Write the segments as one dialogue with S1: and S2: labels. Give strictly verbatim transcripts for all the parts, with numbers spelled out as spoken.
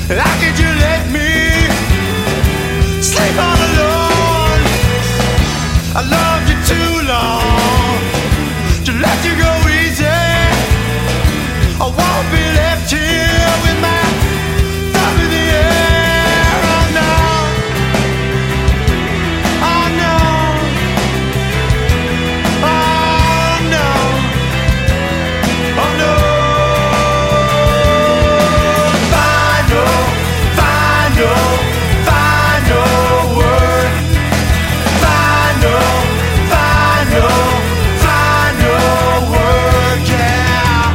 S1: How could you let me sleep all alone? I loved you too long to let you go easy. I won't be left here with my thumb in the air. Oh no, oh no, oh no, oh no. Final, final, final word. Final, final, final word. Yeah.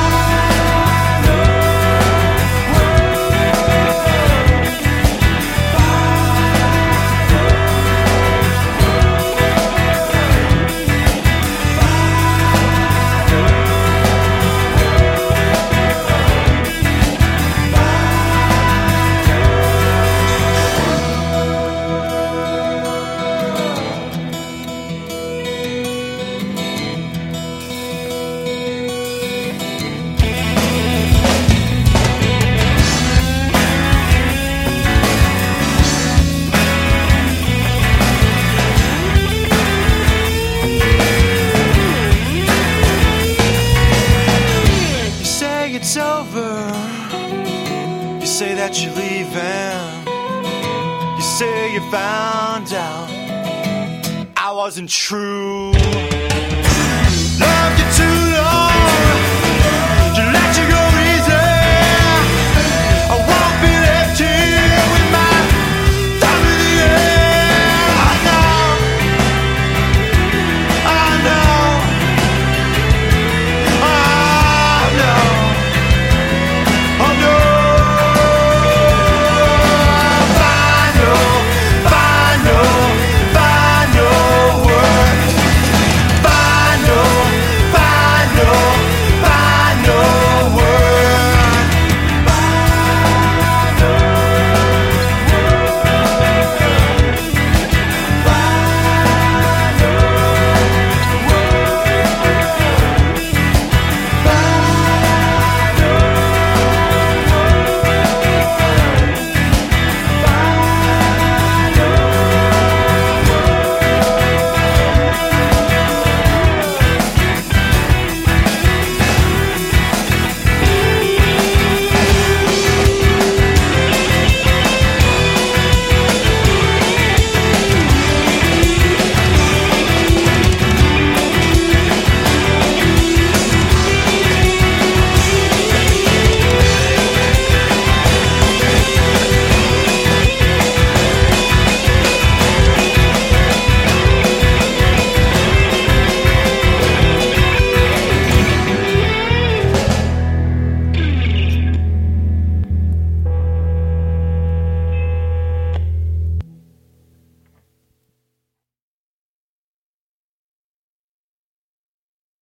S1: You say it's over. You say that you're leaving. You say you found out I wasn't true. Loved you too